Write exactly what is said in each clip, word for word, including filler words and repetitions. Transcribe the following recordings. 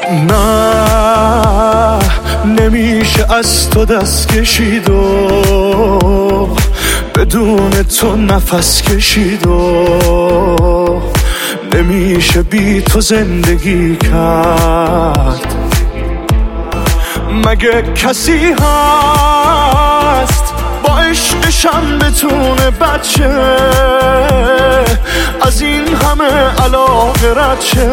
نه نمیشه از تو دست کشید و بدون تو نفس کشید و نمیشه بی تو زندگی کرد. مگه کسی هست با عشقشم بتونه بچه از این همه علاقه رد شه؟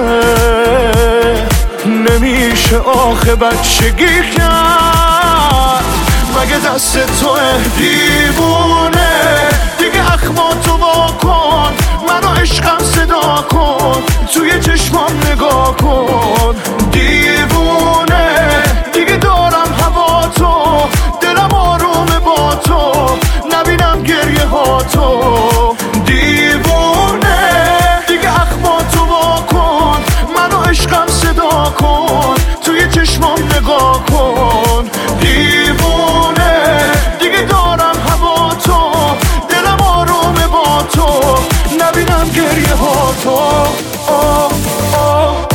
نمیشه آخه بچگی کرد. مگه دست توه دیوونه دیگه اخماتو وا کن، منو عشقم صدا کن، توی چشمام نگاه کن. دیوونه دیگه دارم هوا تو، دلم آرومه با تو، نبینم گریه ها تو. دیوونه دیگه اخماتو وا کن، منو عشقم صدا کن، توی چشمام نگاه کن. دیوونه دیگه دارم هوا تو، دلم آرومه با تو، نبینم گریه ها تو. آه آه.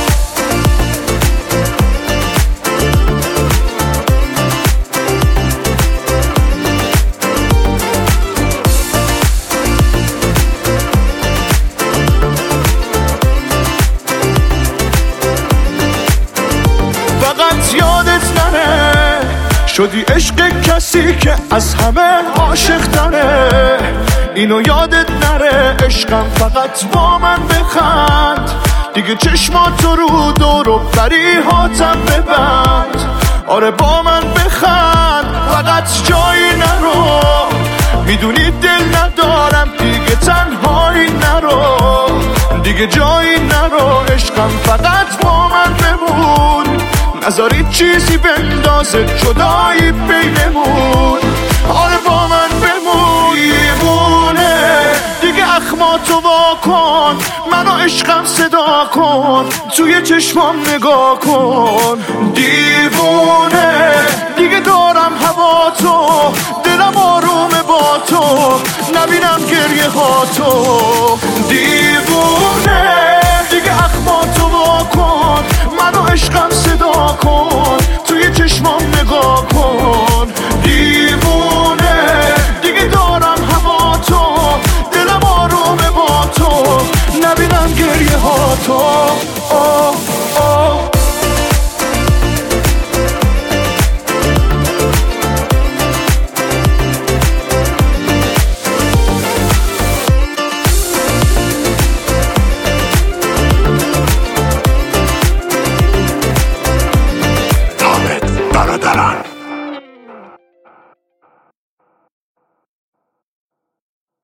فقط یادت نره شدی عشق کسی که از همه عاشق تره. اینو یادت نره عشقم فقط با من بخند، دیگه چشماتو رو دور و بریهاتم ببند. آره با من بخند فقط جایی نرو، میدونی دل ندارم دیگه تنهایی نرو، دیگه جایی نرو. عشقم فقط با من بمون، نذاری چیزی بندازه جدایی بینمون. آره با من بمون. دیوونه دیگه اخماتو وا کن، منو عشقم صدا کن، توی چشمام نگاه کن. دیوونه دیگه دارم هوا تو، دلم آرومه با تو، نبینم گریه ها تو. دیوونه دیگه اخماتو وا کن، منو عشقم صدا کن، توی چشمام نگاه کن. دیوونه دیگه دارم هوا تو، دلم آرومه با تو، نبینم گریه ها تو.